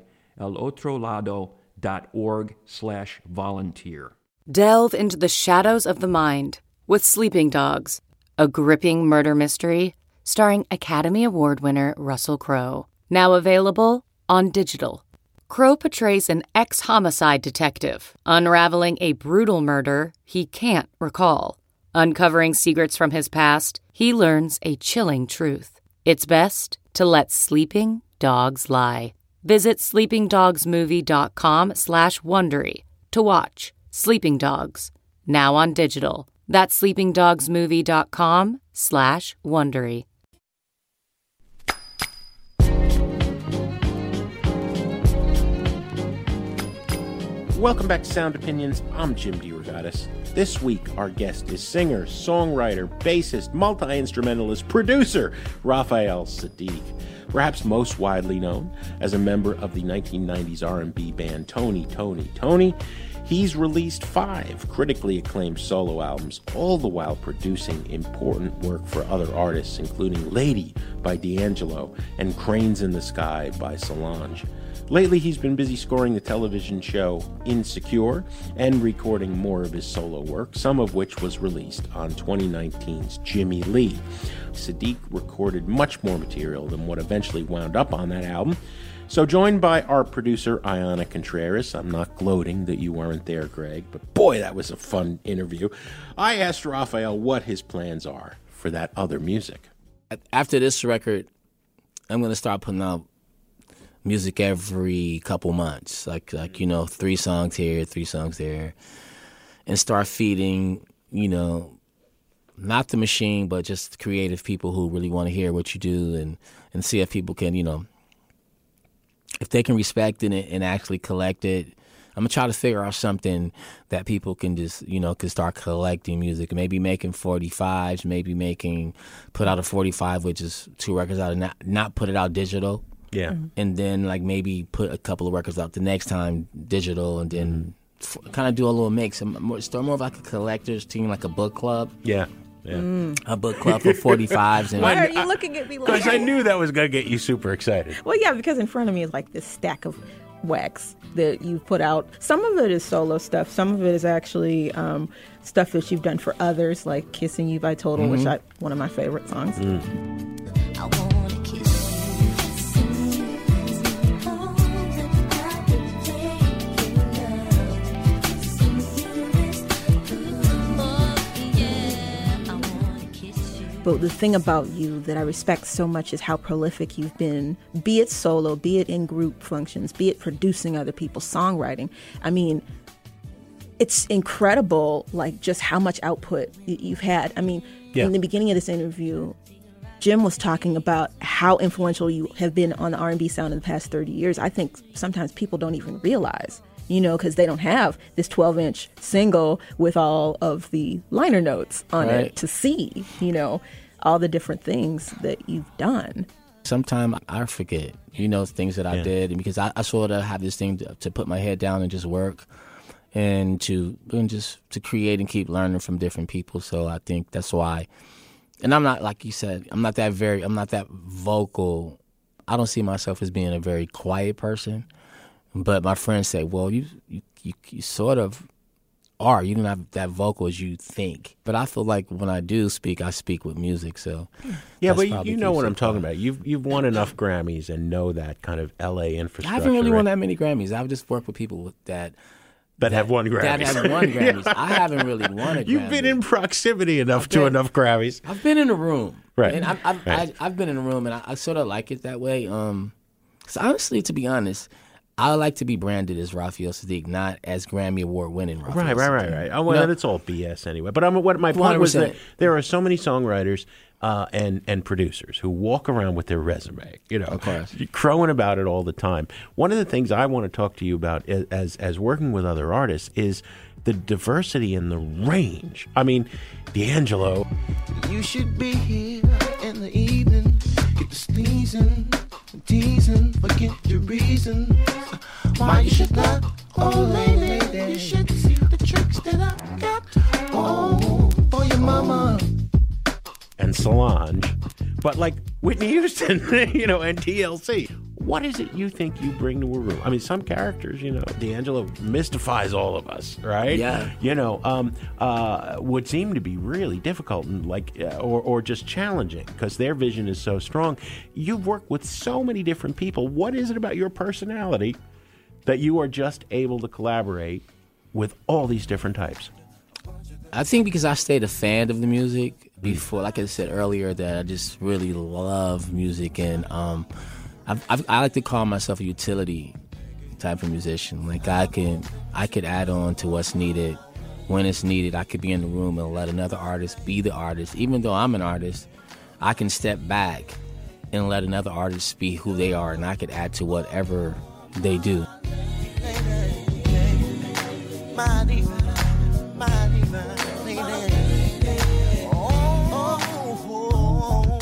alotrolado.org slash volunteer. Delve into the shadows of the mind with Sleeping Dogs, a gripping murder mystery starring Academy Award winner Russell Crowe. Now available on digital. Crowe portrays an ex-homicide detective unraveling a brutal murder he can't recall. Uncovering secrets from his past, he learns a chilling truth. It's best to let sleeping dogs lie. Visit sleepingdogsmovie.com slash Wondery to watch Sleeping Dogs, now on digital. That's sleepingdogsmovie.com slash Wondery. Welcome back to Sound Opinions. I'm Jim DeRogatis. This week, our guest is singer, songwriter, bassist, multi-instrumentalist, producer, Raphael Saadiq. Perhaps most widely known as a member of the nineteen nineties R and B band Tony, Tony, Tony, he's released five critically acclaimed solo albums, all the while producing important work for other artists, including Lady by D'Angelo and Cranes in the Sky by Solange. Lately, he's been busy scoring the television show Insecure and recording more of his solo work, some of which was released on twenty nineteen's Jimmy Lee. Saadiq recorded much more material than what eventually wound up on that album. So joined by our producer, Ayana Contreras, I'm not gloating that you weren't there, Greg, but boy, that was a fun interview. I asked Raphael what his plans are for that other music. After this record, I'm going to start putting out music every couple months, like like you know, three songs here, three songs there, and start feeding, you know, not the machine, but just creative people who really want to hear what you do, and and see if people can, you know, if they can respect it and actually collect it, I'm gonna try to figure out something that people can just, you know, can start collecting music. Maybe making forty-fives, maybe making, put out a forty-five, which is two records out, and not, not put it out digital. Yeah. Mm-hmm. And then like maybe put a couple of records out the next time digital, and then f- kind of do a little mix. And more, start more of like a collector's team, like a book club. Yeah. Yeah. Mm. A book club for forty-fives. And Why are you looking at me like Because I knew that was going to get you super excited. Well, yeah, because in front of me is like this stack of wax that you've put out. Some of it is solo stuff. Some of it is actually um, stuff that you've done for others, like Kissing You by Total, Mm-hmm. which I one of my favorite songs. Mm. I wanna kiss you. But the thing about you that I respect so much is how prolific you've been, be it solo, be it in group functions, be it producing other people's songwriting. I mean, it's incredible, like, just how much output y- you've had. I mean, Yeah. in the beginning of this interview, Jim was talking about how influential you have been on the R and B sound in the past thirty years. I think sometimes people don't even realize, you know, because they don't have this twelve-inch single with all of the liner notes on Right. it to see, you know, all the different things that you've done. Sometimes I forget, you know, things that I Yeah. did, and because I, I sort of have this thing to, to put my head down and just work, and to and just to create and keep learning from different people. So I think that's why. And I'm not, like you said, I'm not that very, I'm not that vocal. I don't see myself as being a very quiet person. But my friends say, well, you you, you, you sort of are. You don't have that vocal as you think. But I feel like when I do speak, I speak with music. So Yeah, that's but you, probably you know keeps what it I'm talking quiet. about. You've you've won enough Grammys and know that kind of L A infrastructure. I haven't really right? won that many Grammys. I've just worked with people with that that have won Grammys. that have won Grammys. I haven't really won a Grammy. You've been in proximity enough I've to been- enough Grammys. I've been in a room, Right. And I've I've, Right. I, I've been in a room, and I, I sort of like it that way. Um, 'cause honestly, to be honest, I like to be branded as Raphael Sadiq, not as Grammy Award winning Raphael. Right, right, right, Sadiq. right. Oh, well, No. that's all B S anyway. But I'm, what my point was one hundred that percent. there are so many songwriters uh, and and producers who walk around with their resume, you know, Of course. crowing about it all the time. One of the things I want to talk to you about i- as as working with other artists is the diversity and the range. I mean, D'Angelo. You should be here in the evening. Get the sneezing, teasing, forget your reason. Why you should not, oh lady, you should see the tricks that I got. Oh, for your mama. And Solange, but like Whitney Houston, you know, and T L C. What is it you think you bring to a room? I mean, some characters, you know, D'Angelo mystifies all of us, right? Yeah. You know, um, uh, would seem to be really difficult and like, uh, or or just challenging because their vision is so strong. You've worked with so many different people. What is it about your personality that you are just able to collaborate with all these different types? I think because I stayed a fan of the music before, like I said earlier, that I just really love music, and um, I've, I've, I like to call myself a utility type of musician. Like I can, I could add on to what's needed when it's needed. I could be in the room and let another artist be the artist. Even though I'm an artist, I can step back and let another artist be who they are, and I could add to whatever they do. My diva, my diva, lady. Oh, oh,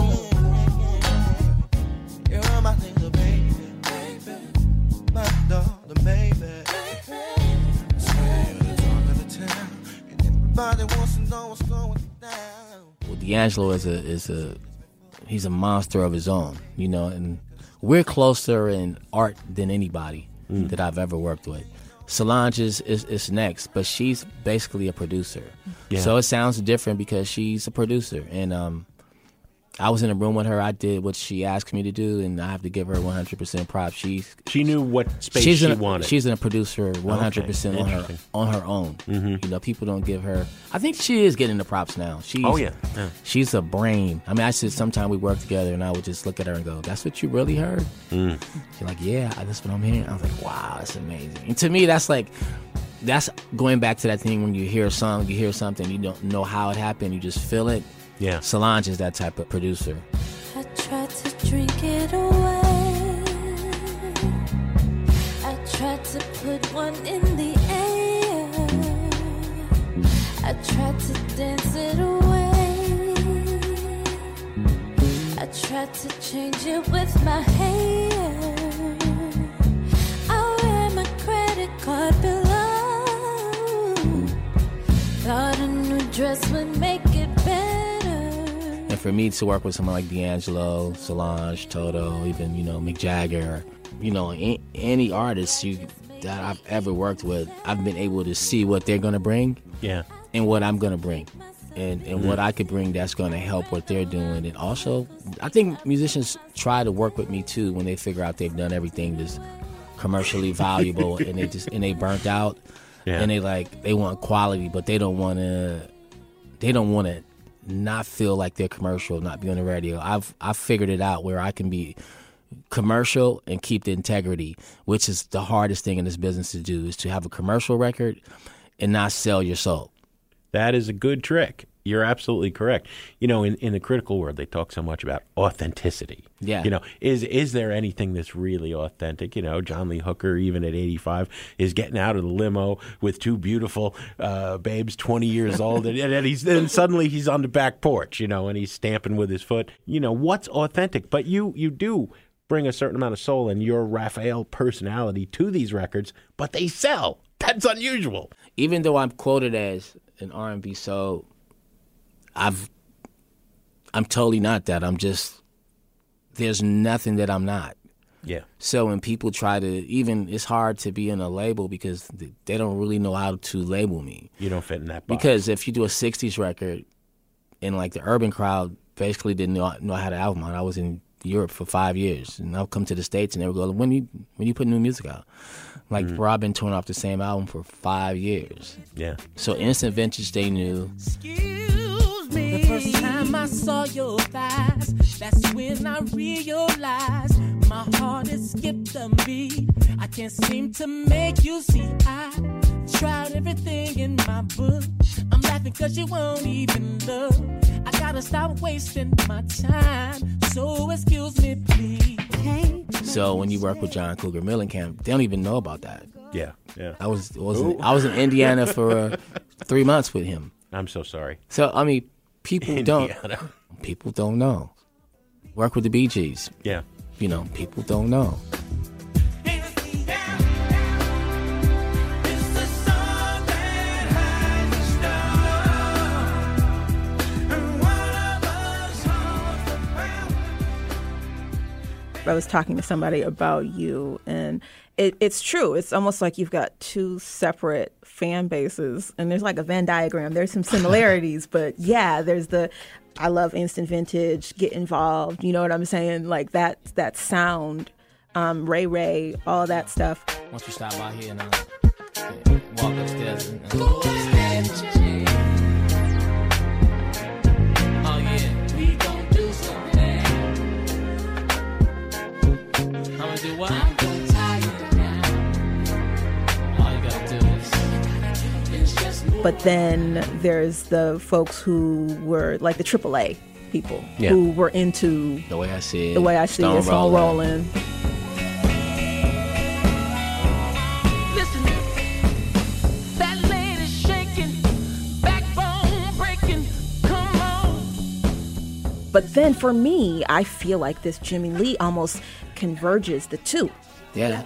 oh, you're my little baby, my darling baby. Swear you're the talk of the town, and everybody wants to know what's going down. Well, D'Angelo is a is a he's a monster of his own, you know, and we're closer in art than anybody Mm. that I've ever worked with. Solange is, is, is next, but she's basically a producer. Yeah. So it sounds different because she's a producer. And um, I was in a room with her. I did what she asked me to do, and I have to give her one hundred percent props. She's She knew what space she's she an, wanted. She's a producer one hundred percent Okay, on her interesting. on her own. Mhm. You know, people don't give her. I think she is getting the props now. She's, Oh, yeah, yeah. She's a brain. I mean, I said sometime we work together, and I would just look at her and go, "That's what you really heard?" Mm. She's like, "Yeah, that's what I'm hearing." I was like, "Wow, that's amazing." And to me, that's like, that's going back to that thing when you hear a song, you hear something, you don't know how it happened, you just feel it. Yeah. Solange is that type of producer. I tried to drink it away. I tried to put one in the air. I tried to dance it away. I tried to change it with my hair. I wear my credit card below. Thought a new dress would make it better. And for me to work with someone like D'Angelo, Solange, Toto, even, you know, Mick Jagger, you know, any, any artist you that I've ever worked with, I've been able to see what they're going to bring. Yeah. And what I'm going to bring. And, and Mm-hmm. what I could bring that's going to help what they're doing. And also, I think musicians try to work with me, too, when they figure out they've done everything that's commercially valuable and they just and they burnt out. Yeah. And they like they want quality, but they don't want to they don't want to not feel like they're commercial, not be on the radio. I've I've figured it out where I can be commercial and keep the integrity, which is the hardest thing in this business to do, is to have a commercial record and not sell your soul. That is a good trick. You're absolutely correct. You know, in, in the critical world, they talk so much about authenticity. Yeah. You know, is is there anything that's really authentic? You know, John Lee Hooker, even at eighty-five, is getting out of the limo with two beautiful uh, babes, twenty years old, and, and he's then suddenly he's on the back porch, you know, and he's stamping with his foot. You know, what's authentic? But you you do bring a certain amount of soul and your Raphael personality to these records, but they sell. That's unusual. Even though I'm quoted as an R and B soul, I've, I'm totally not that. I'm just, there's nothing that I'm not. Yeah. So when people try to, even, it's hard to be in a label because they don't really know how to label me. You don't fit in that box. Because if you do a sixties record and like the urban crowd basically didn't know, know how to album out. I was in Europe for five years and I'll come to the States and they would go, when you, when you put new music out? Like, Mm-hmm. bro, I've been touring off the same album for five years. Yeah. So Instant Vintage, they knew. The first time I saw your thighs, that's when I realized my heart has skipped a beat. I can't seem to make you see. I tried everything in my book. I'm laughing cause you won't even look. I gotta stop wasting my time. So excuse me, please. So when you work with John Cougar Mellencamp, they don't even know about that. Yeah, yeah. I was was in, I was in Indiana for uh, three months with him. I'm so sorry. So I mean, people Indiana. don't people don't know. Work with the Bee Gees. Yeah. You know, people don't know. I was talking to somebody about you, and it, it's true. It's almost like you've got two separate fan bases, and there's like a Venn diagram. There's some similarities, but yeah, there's the I love Instant Vintage, get involved. You know what I'm saying? Like that that sound, um, Ray Ray, all that stuff. Once you stop by here and uh, walk upstairs. And, and oh yeah, we gon' do something. I'm gonna do what? I'm gonna tie you down. All you gotta do is, is just move. But then there's the folks who were like the triple A people Yeah. who were into The Way I See It. the way I see Stone it, Stone Rollin'. Rolling. Listen, that lady's shaking, backbone breaking. Come on. But then for me, I feel like this Jimmy Lee almost converges the two. Yeah.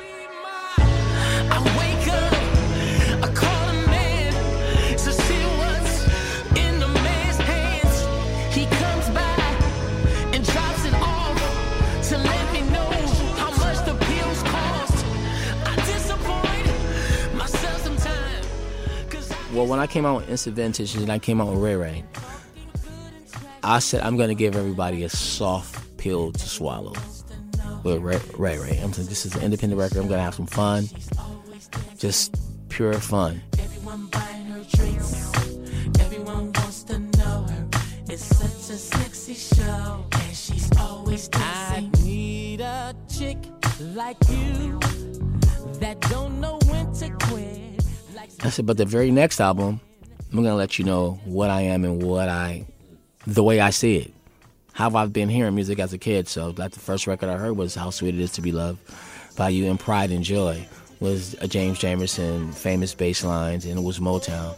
I wake up, I call a man to see what's in the man's hands. He comes by and drops it off to let me know how much the pills cost. I disappoint myself sometimes. Well, when I came out with Instant Vintage and I came out with Ray Ray, I said I'm gonna give everybody a soft pill to swallow with Ray Ray. Ray. I'm saying this is an independent record. I'm gonna have some fun, just pure fun. Everyone buying her drinks. Everyone wants to know her. It's such a sexy show, and she's always dancing. I need a chick like you that don't know when to quit. Like I said, but the very next album, I'm gonna let you know what I am and what I, the way I see it. How I've been hearing music as a kid. So like the first record I heard was How Sweet It Is to Be Loved by you and Pride and Joy. was a James Jamerson, famous bass lines, and it was Motown.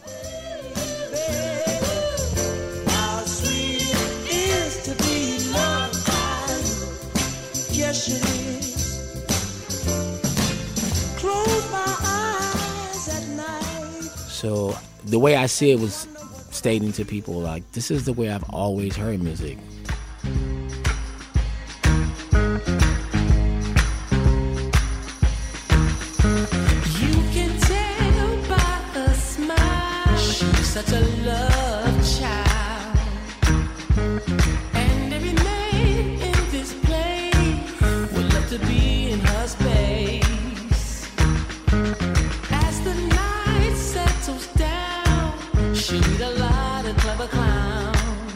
How sweet it is to be loved by you. Yes, it is. Close my eyes at night. So the way I see it was stating to people, like, this is the way I've always heard music. Such a love child, and every man in this place would love to be in her space. As the night settles down, she'll meet a lot of clever clowns,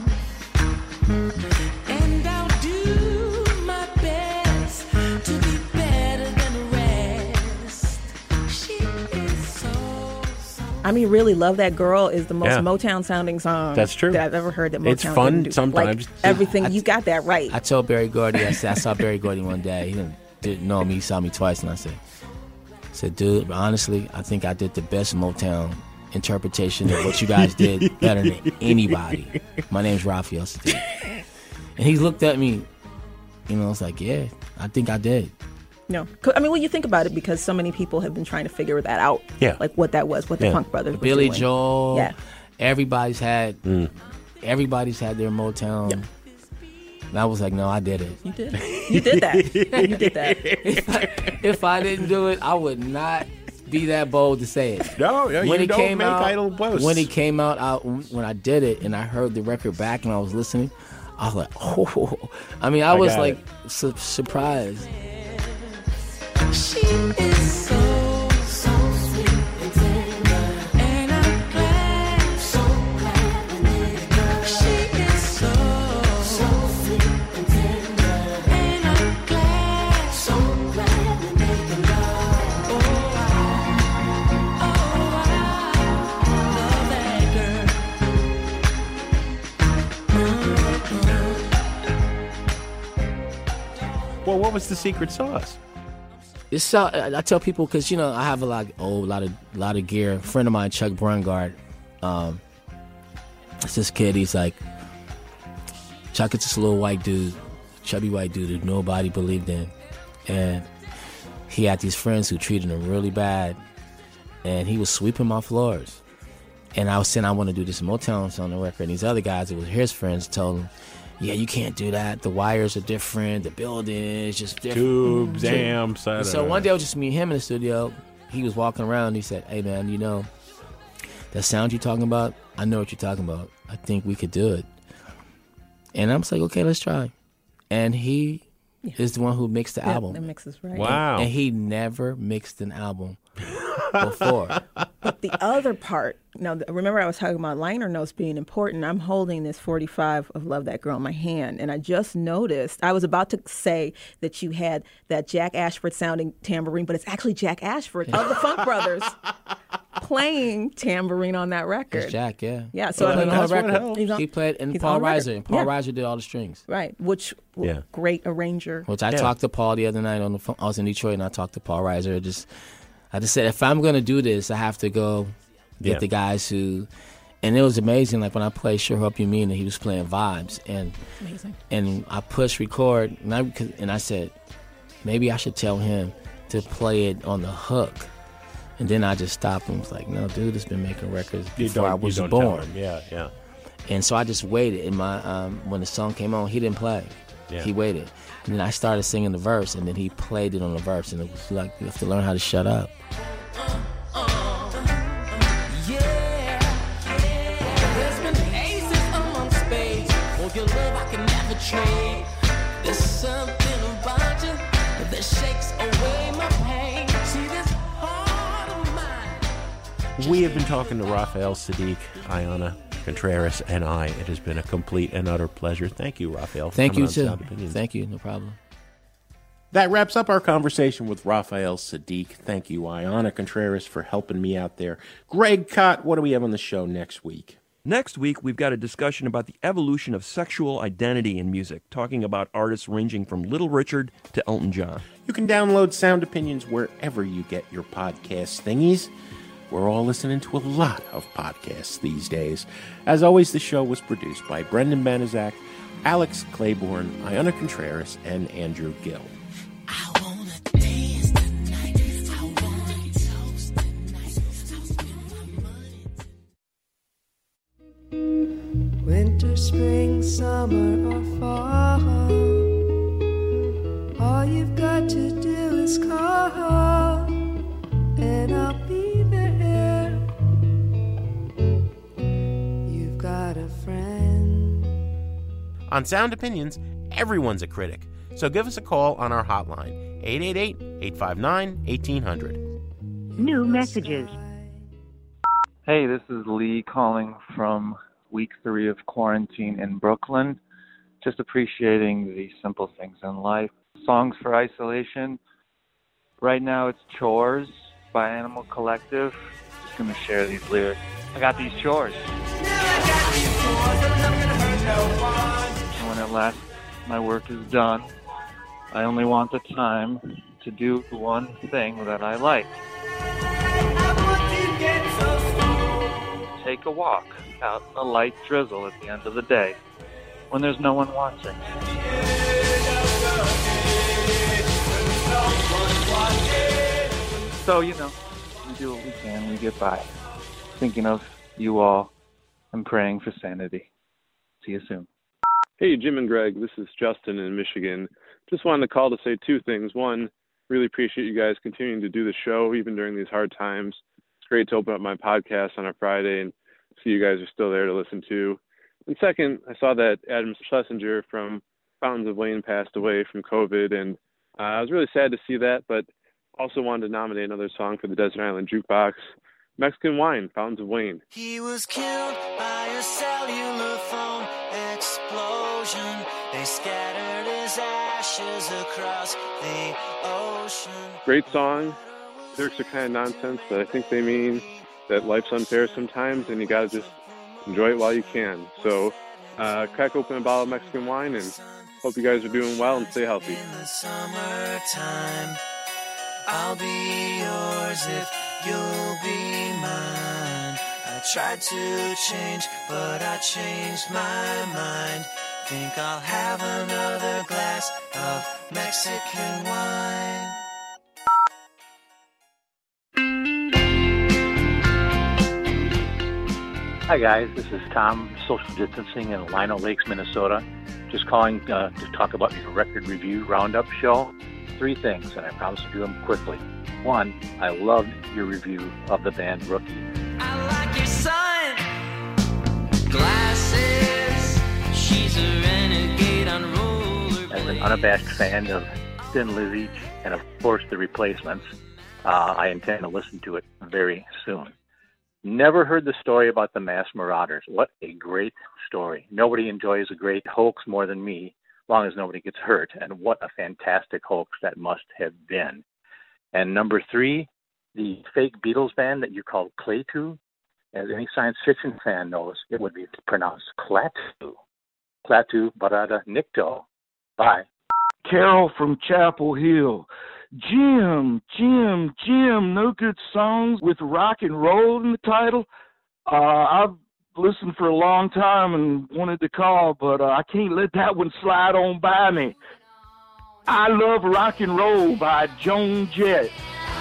and I'll do my best to be better than the rest. She is so, so I mean, really, Love That Girl is the most Yeah. Motown sounding song That's true. that I've ever heard that Motown It's fun didn't do. sometimes. Like, everything, you got that right. I told Barry Gordy, I said, I saw Barry Gordy one day. He didn't, didn't know me. He saw me twice, and I said, I said, dude, honestly, I think I did the best Motown interpretation of what you guys did better than anybody. My name's Raphael Sadiq. And he looked at me, you know, I was like, yeah, I think I did. No. 'Cause- I mean, when you think about it, because so many people have been trying to figure that out. Yeah. Like what that was, what the Yeah. Funk Brothers were Billy doing. Joel. Yeah. Everybody's had, everybody's had their Motown. And I was like, no, I did it. You did. You did that. You did that. if, I, if I didn't do it, I would not be that bold to say it. No, no, you don't make idle boasts. When it came out, I, when I did it and I heard the record back and I was listening, I was like, oh. I mean, I, I was got like su- surprised. She is so, so sweet and tender, and I'm glad, so glad to meet her. She is so, so sweet and tender, and I'm glad, so glad to meet her. Oh, I, oh, I love that girl. Well, what was the secret sauce? It's so, I I tell people because you know I have a lot, oh, a lot of, lot of gear. A friend of mine, Chuck Brungard, um, it's this kid. He's like, Chuck is this little white dude, chubby white dude who nobody believed in, and he had these friends who treated him really bad, and he was sweeping my floors. And I was saying I want to do this Motown on the record, and these other guys, it was his friends, told him, yeah, you can't do that. The wires are different. The building is just different. Tubes, amps. I And don't so know. one day it was just me and him in the studio. He was walking around. And he said, hey, man, you know, that sound you're talking about, I know what you're talking about. I think we could do it. And I was like, okay, let's try. And he is the one who mixed the Yeah, album. the mix is right. Wow. And he never mixed an album before. But the other part, now remember I was talking about liner notes being important. I'm holding this forty-five of Love That Girl in my hand, and I just noticed, I was about to say that you had that Jack Ashford sounding tambourine, but it's actually Jack Ashford of the Funk Brothers playing tambourine on that record. It's Jack, yeah. Yeah, so he I played mean, on the that's what record. helps. He's on- He played, and he's Paul on record. Reiser. And Paul Yeah. Reiser did all the strings. Right, which Yeah. great arranger. Which I Yeah. talked to Paul the other night on the phone. I was in Detroit and I talked to Paul Reiser. Just, I just said, if I'm gonna do this, I have to go get Yeah. the guys who. And it was amazing. Like when I played "Sure Hope You Mean It," he was playing vibes, and Amazing. and I pushed record, and I and I said, maybe I should tell him to play it on the hook. And then I just stopped and was like, no, dude, it's been making records You before don't- I you was don't tell born. him. Yeah, yeah. And so I just waited. And my um, when the song came on, he didn't play. Yeah. He waited. And then I started singing the verse, and then he played it on the verse. And it was like, you have to learn how to shut up. There's been aces among spades. For your love I can never trade. There's something about you that shakes away my pain. See this heart of mine. We have been talking to Raphael Sadiq, Ayana Contreras, and I. It has been a complete and utter pleasure. Thank you, Raphael. for Thank coming you, on too. Sound Opinions. Thank you. No problem. That wraps up our conversation with Raphael Sadiq. Thank you, Ayana Contreras, for helping me out there. Greg Cott, what do we have on the show next week? Next week, we've got a discussion about the evolution of sexual identity in music, talking about artists ranging from Little Richard to Elton John. You can download Sound Opinions wherever you get your podcast thingies. We're all listening to a lot of podcasts these days. As always, the show was produced by Brendan Banaszak, Alex Claiborne, Iona Contreras, and Andrew Gill. Winter, spring, summer, or fall, all you've got to do is call, and I'll be there. You've got a friend. On Sound Opinions, everyone's a critic, so give us a call on our hotline, eight eight eight, eight five nine, eighteen hundred. New messages. Hey, this is Lee calling from week three of quarantine in Brooklyn. Just appreciating the simple things in life. Songs for isolation. Right now it's Chores by Animal Collective. Just going to share these lyrics. I got these chores. And when at last my work is done, I only want the time to do one thing that I like. Take a walk out in the light drizzle at the end of the day when there's no one watching. So, you know, we do what we can, we get by. Thinking of you all and praying for sanity. See you soon. Hey, Jim and Greg, this is Justin in Michigan. Just wanted to call to say two things. One, really appreciate you guys continuing to do the show even during these hard times. It's great to open up my podcast on a Friday and see you guys are still there to listen to. And second, I saw that Adam Schlesinger from Fountains of Wayne passed away from COVID, and uh, I was really sad to see that, but also wanted to nominate another song for the Desert Island Jukebox, Mexican Wine, Fountains of Wayne. He was killed by a cellular phone explosion. They scattered his ashes across the ocean. Great song. Lyrics are kind of nonsense, but I think they mean that life's unfair sometimes, and you got to just enjoy it while you can. So uh, crack open a bottle of Mexican wine, and hope you guys are doing well and stay healthy. In the summertime, I'll be yours if you'll be mine. I tried to change, but I changed my mind. Think I'll have another glass of Mexican wine. Hi guys, this is Tom, social distancing in Lino Lakes, Minnesota. Just calling uh, to talk about your record review roundup show. Three things, and I promise to do them quickly. One, I loved your review of the band Rookie. I like your son, glasses, she's a renegade on rollerblades. As an unabashed fan of Thin Lizzy and of course the Replacements, uh, I intend to listen to it very soon. Never heard the story about the Mass Marauders. What a great story. Nobody enjoys a great hoax more than me, as long as nobody gets hurt. And what a fantastic hoax that must have been. And number three, the fake Beatles band that you call Klaatu, as any science fiction fan knows, it would be pronounced Klaatu. Klaatu Barada Nikto. Bye. Carol from Chapel Hill. Jim, Jim, Jim, no good songs with rock and roll in the title. Uh, I've listened for a long time and wanted to call, but uh, I can't let that one slide on by me. I Love Rock and Roll by Joan Jett.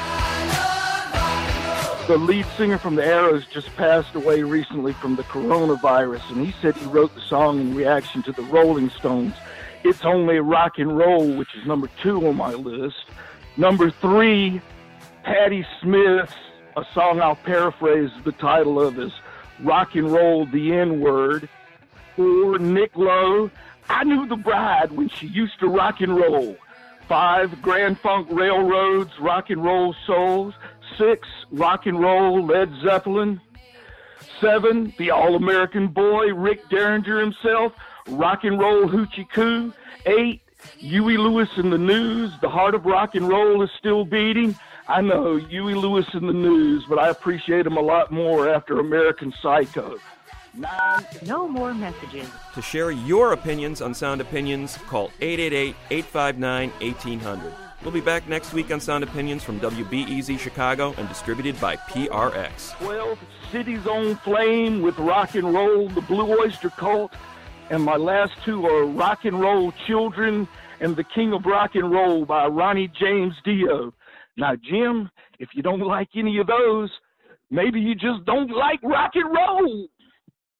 The lead singer from the Arrows just passed away recently from the coronavirus, and he said he wrote the song in reaction to the Rolling Stones. It's Only Rock and Roll, which is number two on my list. Number three, Patti Smith's, a song I'll paraphrase the title of is Rock and Roll the N-Word. Four, Nick Lowe, I Knew the Bride When She Used to Rock and Roll. Five, Grand Funk Railroad's Rock and Roll Souls. Six, Rock and Roll Led Zeppelin. Seven, the All-American Boy, Rick Derringer himself, Rock and Roll Hoochie Coo. Eight, Huey Lewis and the News, The Heart of Rock and Roll Is Still Beating. I know, Huey Lewis and the News, but I appreciate him a lot more after American Psycho. nine. No more messages. To share your opinions on Sound Opinions, call eight eight eight, eight five nine, one eight hundred. We'll be back next week on Sound Opinions from W B E Z Chicago and distributed by P R X. twelve, City's on Flame with Rock and Roll, the Blue Oyster Cult, and my last two are Rock and Roll Children and The King of Rock and Roll by Ronnie James Dio. Now, Jim, if you don't like any of those, maybe you just don't like rock and roll.